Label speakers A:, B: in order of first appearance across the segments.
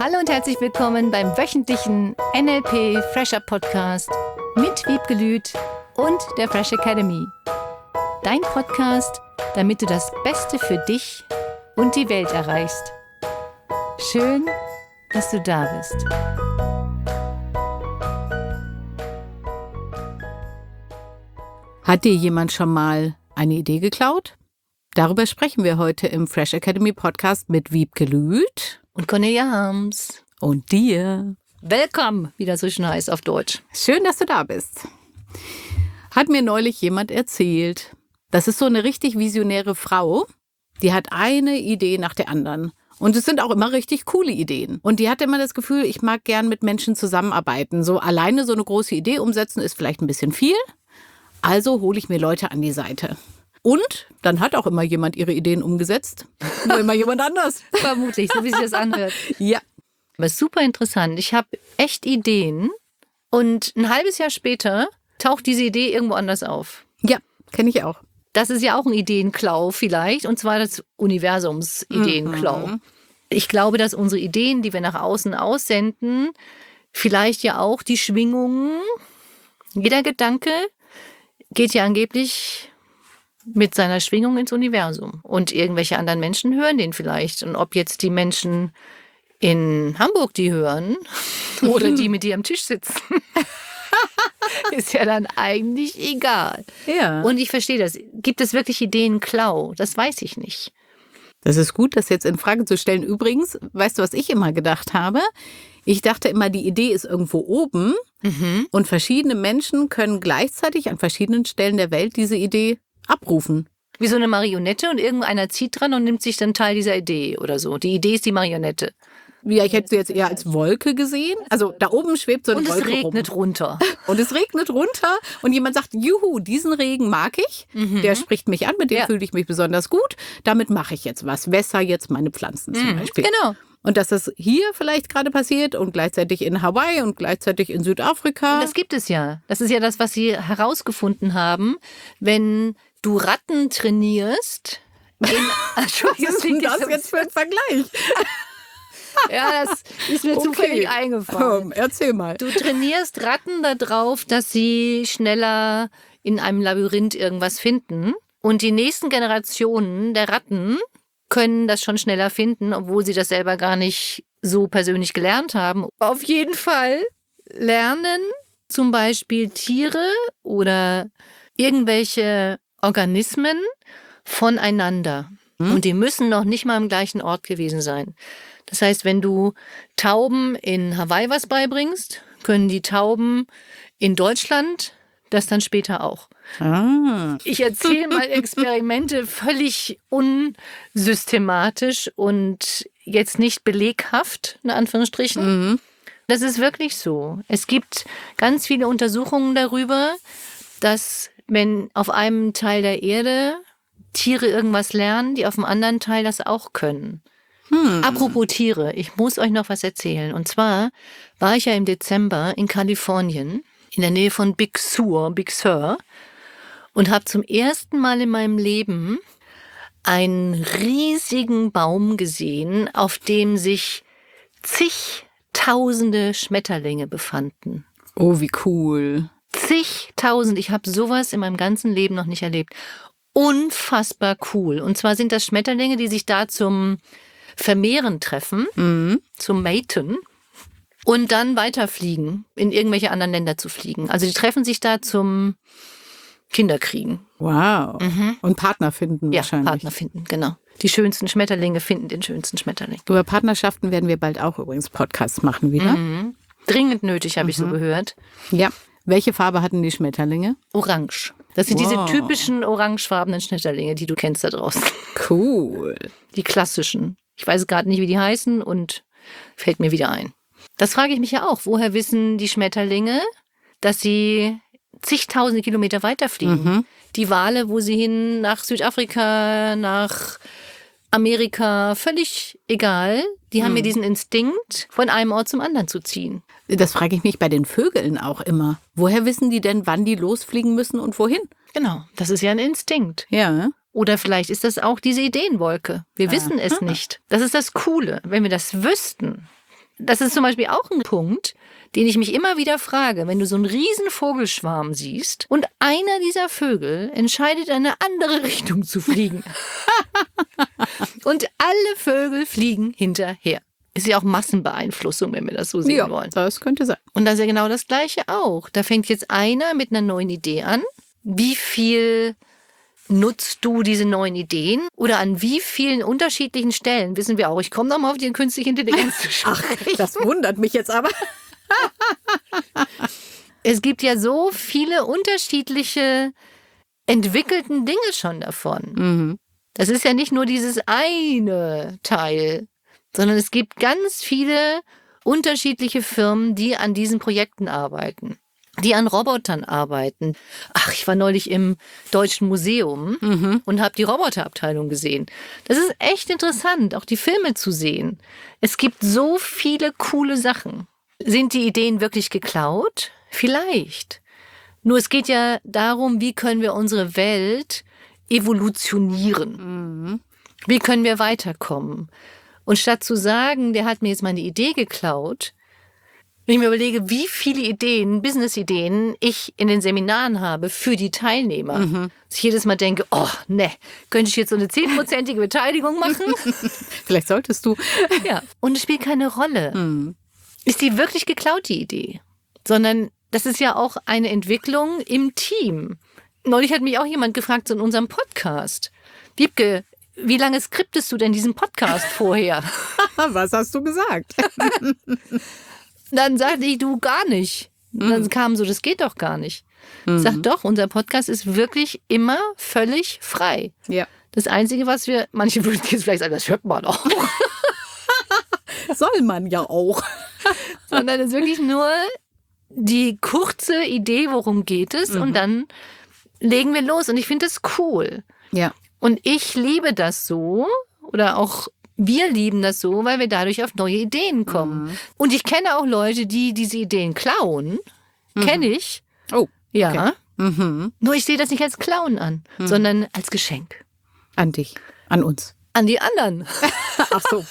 A: Hallo und herzlich willkommen beim wöchentlichen NLP Fresher Podcast mit Wiebke Lüth und der Fresh Academy. Dein Podcast, damit du das Beste für dich und die Welt erreichst. Schön, dass du da bist.
B: Hat dir jemand schon mal eine Idee geklaut? Darüber sprechen wir heute im Fresh Academy Podcast mit Wiebke Lüth
A: Und Cornelia Harms.
B: und dir.
A: Willkommen, wie das so schön heißt auf Deutsch.
B: Schön, dass du da bist. Hat mir neulich jemand erzählt, das ist so eine richtig visionäre Frau, die hat eine Idee nach der anderen. Und es sind auch immer richtig coole Ideen. Und die hat immer das Gefühl, ich mag gern mit Menschen zusammenarbeiten. So alleine so eine große Idee umsetzen ist vielleicht ein bisschen viel. Also hole ich mir Leute an die Seite. Und dann hat auch immer jemand ihre Ideen umgesetzt. Nur immer jemand anders.
A: Vermutlich, so wie sich das anhört.
B: Ja.
A: Aber super interessant. Ich habe echt Ideen und ein halbes Jahr später taucht diese Idee irgendwo anders auf.
B: Ja, kenne ich auch.
A: Das ist ja auch ein Ideenklau vielleicht, und zwar das Universums Ideenklau. Ich glaube, dass unsere Ideen, die wir nach außen aussenden, vielleicht ja auch die Schwingungen, jeder Gedanke geht ja angeblich mit seiner Schwingung ins Universum. Und irgendwelche anderen Menschen hören den vielleicht. Und ob jetzt die Menschen in Hamburg die hören oder die mit dir am Tisch sitzen, ist ja dann eigentlich egal.
B: Ja.
A: Und ich verstehe das. Gibt es wirklich Ideenklau? Das weiß ich nicht.
B: Das ist gut, das jetzt in Frage zu stellen. Übrigens, weißt du, was ich immer gedacht habe? Ich dachte immer, die Idee ist irgendwo oben und verschiedene Menschen können gleichzeitig an verschiedenen Stellen der Welt diese Idee abrufen.
A: Wie so eine Marionette und irgendeiner zieht dran und nimmt sich dann Teil dieser Idee oder so. Die Idee ist die Marionette.
B: Ja, ich hätte sie jetzt eher als Wolke gesehen. Also da oben schwebt so eine
A: Und es
B: Wolke
A: regnet runter.
B: Und es regnet runter und jemand sagt, juhu, diesen Regen mag ich. Der spricht mich an, mit dem fühle ich mich besonders gut. Damit mache ich jetzt was. Wässer jetzt meine Pflanzen zum Beispiel.
A: Genau.
B: Und dass das hier vielleicht gerade passiert und gleichzeitig in Hawaii und gleichzeitig in Südafrika.
A: Und das gibt es ja. Das ist ja das, was sie herausgefunden haben. Wenn du Ratten trainierst. Entschuldigung,
B: Was ist denn das jetzt für ein Vergleich?
A: Ja, das ist mir zufällig eingefallen.
B: Erzähl mal.
A: Du trainierst Ratten darauf, dass sie schneller in einem Labyrinth irgendwas finden. Und die nächsten Generationen der Ratten können das schon schneller finden, obwohl sie das selber gar nicht so persönlich gelernt haben. Auf jeden Fall lernen zum Beispiel Tiere oder irgendwelche Organismen voneinander. Und die müssen noch nicht mal am gleichen Ort gewesen sein. Das heißt, wenn du Tauben in Hawaii was beibringst, können die Tauben in Deutschland das dann später auch. Ich erzähle mal Experimente völlig unsystematisch und jetzt nicht beleghaft, in Anführungsstrichen. Das ist wirklich so. Es gibt ganz viele Untersuchungen darüber, dass wenn auf einem Teil der Erde Tiere irgendwas lernen, die auf dem anderen Teil das auch können. Apropos Tiere, ich muss euch noch was erzählen. Und zwar war ich ja im Dezember in Kalifornien, in der Nähe von Big Sur, und habe zum ersten Mal in meinem Leben einen riesigen Baum gesehen, auf dem sich zigtausende Schmetterlinge befanden.
B: Oh, wie cool.
A: Zigtausend. Ich habe sowas in meinem ganzen Leben noch nicht erlebt. Unfassbar cool. Und zwar sind das Schmetterlinge, die sich da zum Vermehren treffen, zum Maten und dann weiterfliegen, in irgendwelche anderen Länder zu fliegen. Also die treffen sich da zum Kinderkriegen.
B: Wow. Und Partner finden wahrscheinlich.
A: Ja, Partner finden, genau. Die schönsten Schmetterlinge finden den schönsten Schmetterling.
B: Über Partnerschaften werden wir bald auch übrigens Podcasts machen wieder.
A: Dringend nötig, habe ich so gehört.
B: Ja. Welche Farbe hatten die Schmetterlinge?
A: Orange. Das sind diese typischen orangefarbenen Schmetterlinge, die du kennst da draußen.
B: Cool.
A: Die klassischen. Ich weiß gerade nicht, wie die heißen und fällt mir wieder ein. Das frage ich mich ja auch. Woher wissen die Schmetterlinge, dass sie zigtausende Kilometer weiterfliegen? Die Wale, wo sie hin, nach Südafrika, nach Amerika, völlig egal. Die haben ja diesen Instinkt, von einem Ort zum anderen zu ziehen.
B: Das frage ich mich bei den Vögeln auch immer. Woher wissen die denn, wann die losfliegen müssen und wohin?
A: Genau, das ist ja ein Instinkt.
B: Ja.
A: Oder vielleicht ist das auch diese Ideenwolke. Wir wissen es nicht. Das ist das Coole. Wenn wir das wüssten, das ist zum Beispiel auch ein Punkt, den ich mich immer wieder frage, wenn du so einen riesen Vogelschwarm siehst und einer dieser Vögel entscheidet, in eine andere Richtung zu fliegen. Und alle Vögel fliegen hinterher. Ist ja auch Massenbeeinflussung, wenn wir das so sehen wollen.
B: Das könnte sein.
A: Und das ist ja genau das Gleiche auch. Da fängt jetzt einer mit einer neuen Idee an. Wie viel nutzt du diese neuen Ideen? Oder an wie vielen unterschiedlichen Stellen, wissen wir auch, ich komme nochmal auf die künstliche Intelligenz zu sprechen.
B: Ach, das wundert mich jetzt aber.
A: Es gibt ja so viele unterschiedliche entwickelten Dinge schon davon.
B: Mhm.
A: Das ist ja nicht nur dieses eine Teil, sondern es gibt ganz viele unterschiedliche Firmen, die an diesen Projekten arbeiten, die an Robotern arbeiten. Ach, ich war neulich im Deutschen Museum und habe die Roboterabteilung gesehen. Das ist echt interessant, auch die Filme zu sehen. Es gibt so viele coole Sachen. Sind die Ideen wirklich geklaut? Vielleicht. Nur es geht ja darum, wie können wir unsere Welt evolutionieren? Wie können wir weiterkommen? Und statt zu sagen, der hat mir jetzt meine Idee geklaut, wenn ich mir überlege, wie viele Ideen, Business-Ideen ich in den Seminaren habe für die Teilnehmer, dass ich jedes Mal denke, oh, ne, könnte ich jetzt so eine 10%ige Beteiligung machen?
B: Vielleicht solltest du.
A: Ja, und es spielt keine Rolle. Ist die wirklich geklaut, die Idee? Sondern das ist ja auch eine Entwicklung im Team. Neulich hat mich auch jemand gefragt so in unserem Podcast. Wiebke, wie lange skriptest du denn diesen Podcast vorher?
B: Was hast du gesagt?
A: Dann sagte ich, du gar nicht. Und dann kam so, das geht doch gar nicht. Ich sag doch, unser Podcast ist wirklich immer völlig frei.
B: Ja.
A: Das Einzige, was wir, manche würden jetzt vielleicht sagen, das hört man auch.
B: Soll man ja auch.
A: Sondern es ist wirklich nur die kurze Idee, worum geht es, und dann legen wir los. Und ich finde das cool.
B: Ja.
A: Und ich liebe das so, oder auch wir lieben das so, weil wir dadurch auf neue Ideen kommen. Und ich kenne auch Leute, die diese Ideen klauen. Kenne ich.
B: Oh.
A: Ja.
B: Okay.
A: Nur ich sehe das nicht als Klauen an, sondern als Geschenk.
B: An dich. An uns.
A: An die anderen.
B: Ach so.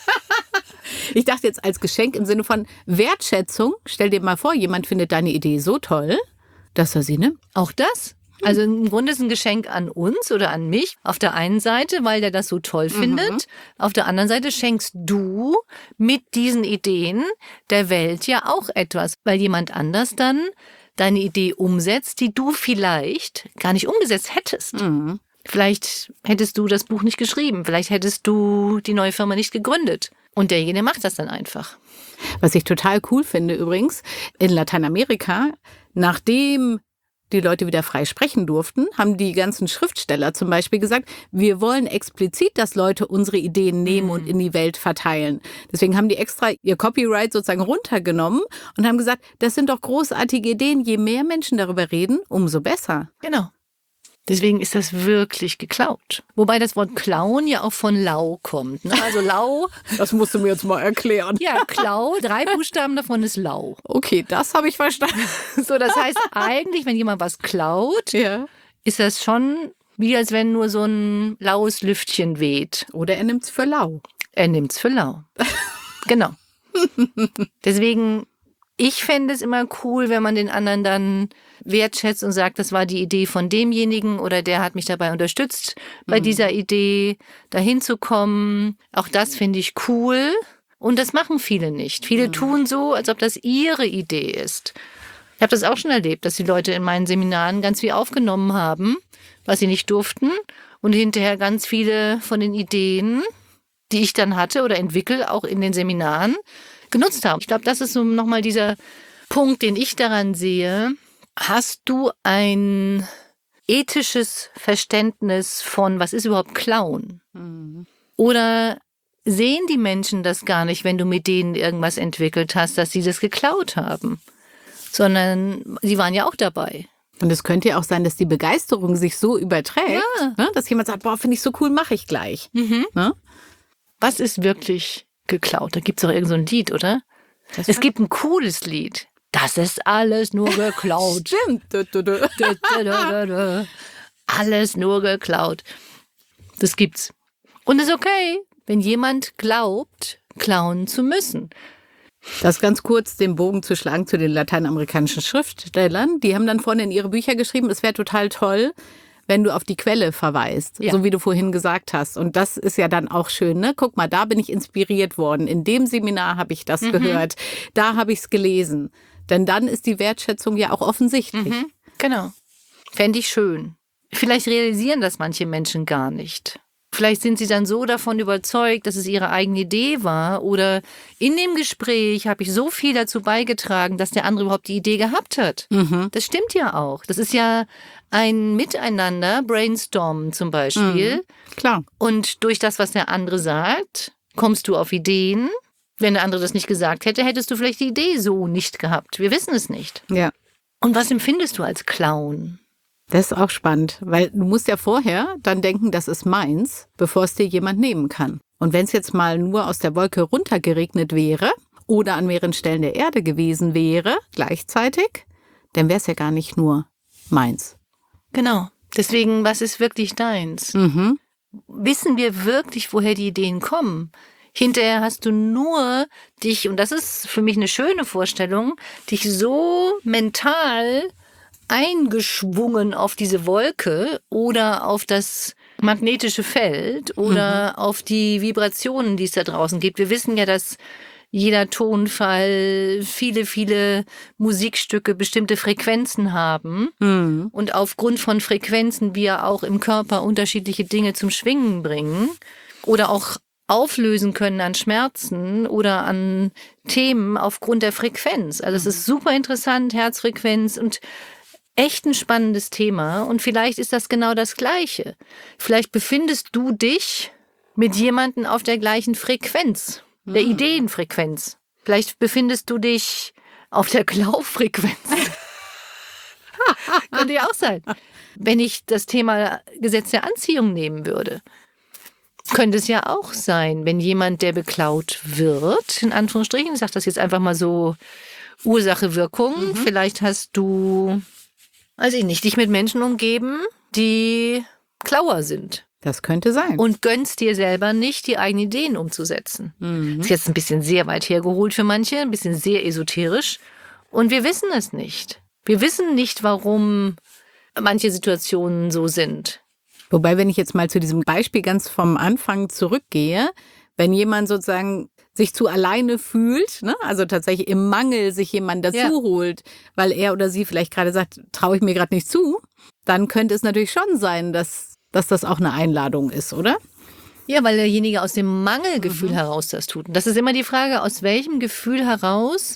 B: Ich dachte jetzt als Geschenk im Sinne von Wertschätzung. Stell dir mal vor, jemand findet deine Idee so toll, dass er sie nimmt.
A: Auch das. Also im Grunde ist ein Geschenk an uns oder an mich. Auf der einen Seite, weil der das so toll findet. Auf der anderen Seite schenkst du mit diesen Ideen der Welt ja auch etwas, weil jemand anders dann deine Idee umsetzt, die du vielleicht gar nicht umgesetzt hättest. Vielleicht hättest du das Buch nicht geschrieben. Vielleicht hättest du die neue Firma nicht gegründet. Und derjenige macht das dann einfach.
B: Was ich total cool finde übrigens, in Lateinamerika, nachdem die Leute wieder frei sprechen durften, haben die ganzen Schriftsteller zum Beispiel gesagt, wir wollen explizit, dass Leute unsere Ideen nehmen und in die Welt verteilen. Deswegen haben die extra ihr Copyright sozusagen runtergenommen und haben gesagt, das sind doch großartige Ideen. Je mehr Menschen darüber reden, umso besser.
A: Genau. Deswegen ist das wirklich geklaut. Wobei das Wort klauen ja auch von lau kommt. Ne? Also lau.
B: Das musst du mir jetzt mal erklären.
A: Ja, Klau, 3 Buchstaben davon ist lau.
B: Okay, das habe ich verstanden.
A: So, das heißt eigentlich, wenn jemand was klaut,
B: Ja.
A: ist das schon wie als wenn nur so ein laues Lüftchen weht.
B: Oder er nimmt's für lau.
A: Er nimmt's für lau. Genau. Deswegen, ich fände es immer cool, wenn man den anderen dann wertschätzt und sagt, das war die Idee von demjenigen oder der hat mich dabei unterstützt, bei dieser Idee dahin zu kommen. Auch das finde ich cool. Und das machen viele nicht. Viele tun so, als ob das ihre Idee ist. Ich habe das auch schon erlebt, dass die Leute in meinen Seminaren ganz viel aufgenommen haben, was sie nicht durften. Und hinterher ganz viele von den Ideen, die ich dann hatte oder entwickle, auch in den Seminaren, genutzt haben. Ich glaube, das ist so nochmal dieser Punkt, den ich daran sehe. Hast du ein ethisches Verständnis von, was ist überhaupt Klauen? Oder sehen die Menschen das gar nicht, wenn du mit denen irgendwas entwickelt hast, dass sie das geklaut haben? Sondern sie waren ja auch dabei.
B: Und es könnte ja auch sein, dass die Begeisterung sich so überträgt, ne, dass jemand sagt, boah, finde ich so cool, mache ich gleich. Ne?
A: Was ist wirklich geklaut? Da gibt es doch irgend so ein Lied, oder? Es gibt ein cooles Lied. Das ist alles nur geklaut.
B: Stimmt.
A: Alles nur geklaut. Das gibt's. Und ist okay, wenn jemand glaubt, klauen zu müssen.
B: Das ganz kurz, den Bogen zu schlagen zu den lateinamerikanischen Schriftstellern. Die haben dann vorne in ihre Bücher geschrieben, es wäre total toll, wenn du auf die Quelle verweist, so wie du vorhin gesagt hast. Und das ist ja dann auch schön, ne? Guck mal, da bin ich inspiriert worden. In dem Seminar habe ich das gehört. Da habe ich es gelesen. Denn dann ist die Wertschätzung ja auch offensichtlich.
A: Genau. Fände ich schön. Vielleicht realisieren das manche Menschen gar nicht. Vielleicht sind sie dann so davon überzeugt, dass es ihre eigene Idee war, oder in dem Gespräch habe ich so viel dazu beigetragen, dass der andere überhaupt die Idee gehabt hat. Das stimmt ja auch. Das ist ja ein Miteinander, Brainstormen zum Beispiel.
B: Klar.
A: Und durch das, was der andere sagt, kommst du auf Ideen. Wenn der andere das nicht gesagt hätte, hättest du vielleicht die Idee so nicht gehabt. Wir wissen es nicht.
B: Ja.
A: Und was empfindest du als Clown?
B: Das ist auch spannend, weil du musst ja vorher dann denken, das ist meins, bevor es dir jemand nehmen kann. Und wenn es jetzt mal nur aus der Wolke runtergeregnet wäre oder an mehreren Stellen der Erde gewesen wäre, gleichzeitig, dann wäre es ja gar nicht nur meins.
A: Genau. Deswegen, was ist wirklich deins? Wissen wir wirklich, woher die Ideen kommen? Hinterher hast du nur dich, und das ist für mich eine schöne Vorstellung, dich so mental eingeschwungen auf diese Wolke oder auf das magnetische Feld oder auf die Vibrationen, die es da draußen gibt. Wir wissen ja, dass jeder Tonfall, viele Musikstücke bestimmte Frequenzen haben und aufgrund von Frequenzen wir auch im Körper unterschiedliche Dinge zum Schwingen bringen oder auch auflösen können an Schmerzen oder an Themen aufgrund der Frequenz. Also es ist super interessant, Herzfrequenz, und echt ein spannendes Thema. Und vielleicht ist das genau das Gleiche. Vielleicht befindest du dich mit jemandem auf der gleichen Frequenz, der Ideenfrequenz. Vielleicht befindest du dich auf der Glaubfrequenz. Könnte ja auch sein. Wenn ich das Thema Gesetz der Anziehung nehmen würde, könnte es ja auch sein, wenn jemand, der beklaut wird, in Anführungsstrichen, ich sage das jetzt einfach mal so, Ursache, Wirkung, vielleicht hast du, weiß ich nicht, dich mit Menschen umgeben, die Klauer sind.
B: Das könnte sein.
A: Und gönnst dir selber nicht, die eigenen Ideen umzusetzen. Ist jetzt ein bisschen sehr weit hergeholt für manche, ein bisschen sehr esoterisch. Und wir wissen es nicht. Wir wissen nicht, warum manche Situationen so sind.
B: Wobei, wenn ich jetzt mal zu diesem Beispiel ganz vom Anfang zurückgehe, wenn jemand sozusagen sich zu alleine fühlt, ne? Also tatsächlich im Mangel sich jemand dazu holt, weil er oder sie vielleicht gerade sagt, traue ich mir gerade nicht zu, dann könnte es natürlich schon sein, dass das auch eine Einladung ist, oder?
A: Ja, weil derjenige aus dem Mangelgefühl heraus das tut. Und das ist immer die Frage, aus welchem Gefühl heraus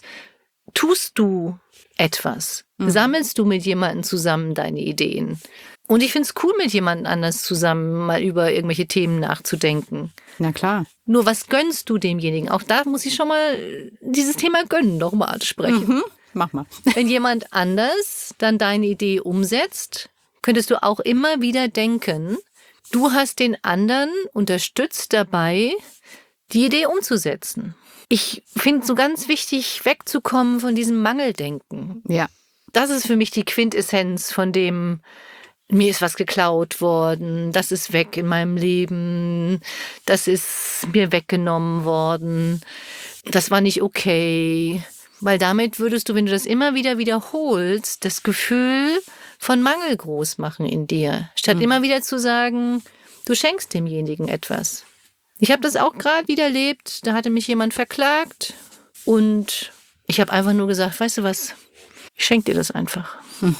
A: tust du etwas? Sammelst du mit jemandem zusammen deine Ideen? Und ich finde es cool, mit jemandem anders zusammen mal über irgendwelche Themen nachzudenken.
B: Na klar.
A: Nur was gönnst du demjenigen? Auch da muss ich schon mal dieses Thema Gönnen nochmal ansprechen.
B: Mach mal.
A: Wenn jemand anders dann deine Idee umsetzt, könntest du auch immer wieder denken, du hast den anderen unterstützt dabei, die Idee umzusetzen. Ich finde es so ganz wichtig, wegzukommen von diesem Mangeldenken.
B: Ja.
A: Das ist für mich die Quintessenz von dem, mir ist was geklaut worden, das ist weg in meinem Leben, das ist mir weggenommen worden, das war nicht okay. Weil damit würdest du, wenn du das immer wieder wiederholst, das Gefühl von Mangel groß machen in dir. Statt immer wieder zu sagen, du schenkst demjenigen etwas. Ich habe das auch gerade wieder erlebt, da hatte mich jemand verklagt und ich habe einfach nur gesagt, weißt du was, ich schenke dir das einfach.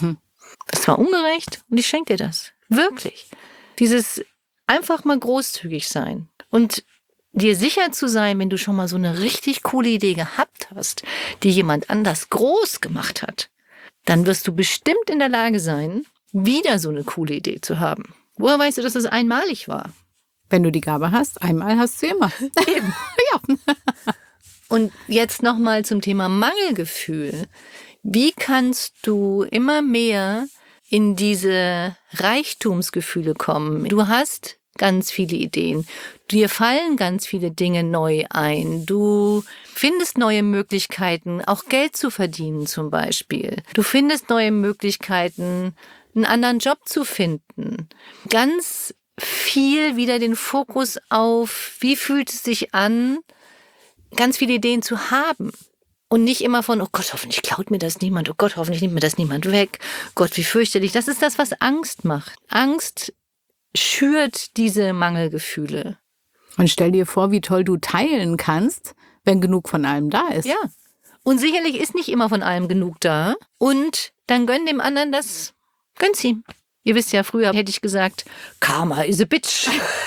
A: Das war ungerecht und ich schenke dir das. Wirklich. Dieses einfach mal großzügig sein und dir sicher zu sein, wenn du schon mal so eine richtig coole Idee gehabt hast, die jemand anders groß gemacht hat, dann wirst du bestimmt in der Lage sein, wieder so eine coole Idee zu haben. Woher weißt du, dass es einmalig war?
B: Wenn du die Gabe hast, einmal hast du immer.
A: Eben.
B: Ja.
A: Und jetzt nochmal zum Thema Mangelgefühl. Wie kannst du immer mehr in diese Reichtumsgefühle kommen? Du hast ganz viele Ideen. Dir fallen ganz viele Dinge neu ein. Du findest neue Möglichkeiten, auch Geld zu verdienen zum Beispiel. Du findest neue Möglichkeiten, einen anderen Job zu finden. Ganz viel wieder den Fokus auf, wie fühlt es sich an, ganz viele Ideen zu haben. Und nicht immer von, oh Gott, hoffentlich klaut mir das niemand, oh Gott, hoffentlich nimmt mir das niemand weg. Gott, wie fürchterlich. Das ist das, was Angst macht. Angst schürt diese Mangelgefühle.
B: Und stell dir vor, wie toll du teilen kannst, wenn genug von allem da ist.
A: Ja. Und sicherlich ist nicht immer von allem genug da. Und dann gönn dem anderen das, gönn's ihm. Ihr wisst ja, früher hätte ich gesagt, Karma is a bitch.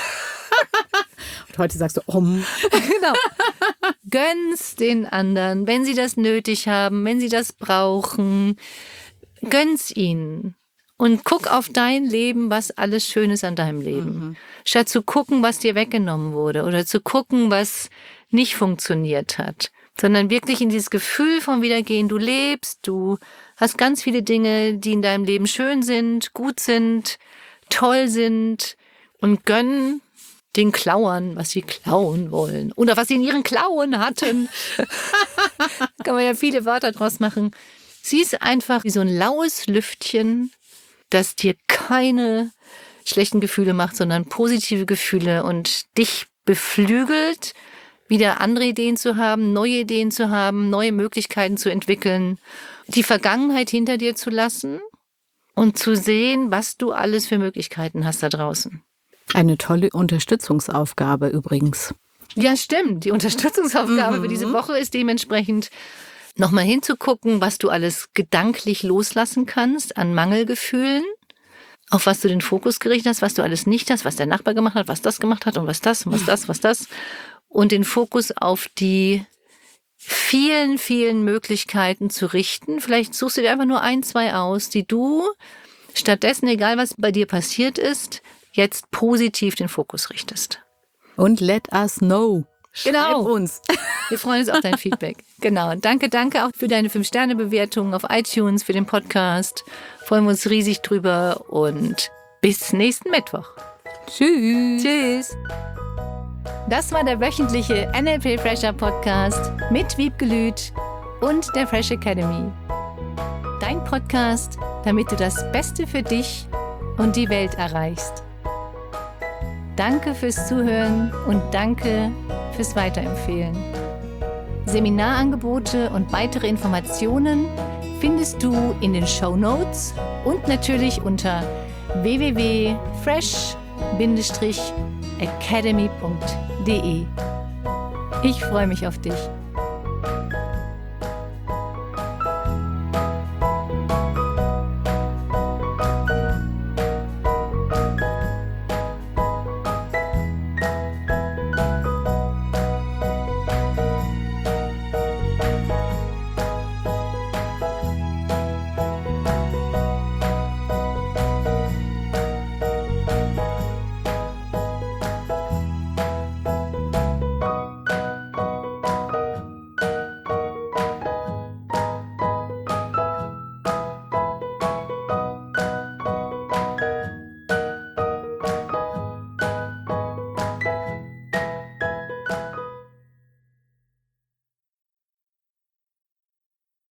B: Und heute sagst du,
A: Genau. Gönn's den anderen, wenn sie das nötig haben, wenn sie das brauchen. Gönn's ihnen. Und guck auf dein Leben, was alles schön ist an deinem Leben. Statt zu gucken, was dir weggenommen wurde oder zu gucken, was nicht funktioniert hat. Sondern wirklich in dieses Gefühl von Wiedergehen. Du lebst, du hast ganz viele Dinge, die in deinem Leben schön sind, gut sind, toll sind. Und gönn den Klauern, was sie klauen wollen. Oder was sie in ihren Klauen hatten. Kann man ja viele Wörter draus machen. Sie ist einfach wie so ein laues Lüftchen, das dir keine schlechten Gefühle macht, sondern positive Gefühle und dich beflügelt, wieder andere Ideen zu haben, neue Ideen zu haben, neue Möglichkeiten zu entwickeln, die Vergangenheit hinter dir zu lassen und zu sehen, was du alles für Möglichkeiten hast da draußen.
B: Eine tolle Unterstützungsaufgabe übrigens.
A: Ja, stimmt. Die Unterstützungsaufgabe für diese Woche ist dementsprechend, nochmal hinzugucken, was du alles gedanklich loslassen kannst an Mangelgefühlen, auf was du den Fokus gerichtet hast, was du alles nicht hast, was der Nachbar gemacht hat, was das gemacht hat und was das und was das, was das. Und den Fokus auf die vielen, vielen Möglichkeiten zu richten. Vielleicht suchst du dir einfach nur 1, 2 aus, die du stattdessen, egal was bei dir passiert ist, jetzt positiv den Fokus richtest.
B: Und let us know.
A: Genau.
B: Schreib uns.
A: Wir freuen uns auf dein Feedback. Genau. Danke auch für deine 5-Sterne-Bewertung auf iTunes, für den Podcast. Freuen wir uns riesig drüber und bis nächsten Mittwoch.
B: Tschüss.
A: Tschüss. Das war der wöchentliche NLP Fresher Podcast mit Wiebke Lüth und der Fresh Academy. Dein Podcast, damit du das Beste für dich und die Welt erreichst. Danke fürs Zuhören und danke fürs Weiterempfehlen. Seminarangebote und weitere Informationen findest du in den Shownotes und natürlich unter www.fresh-academy.de. Ich freue mich auf dich.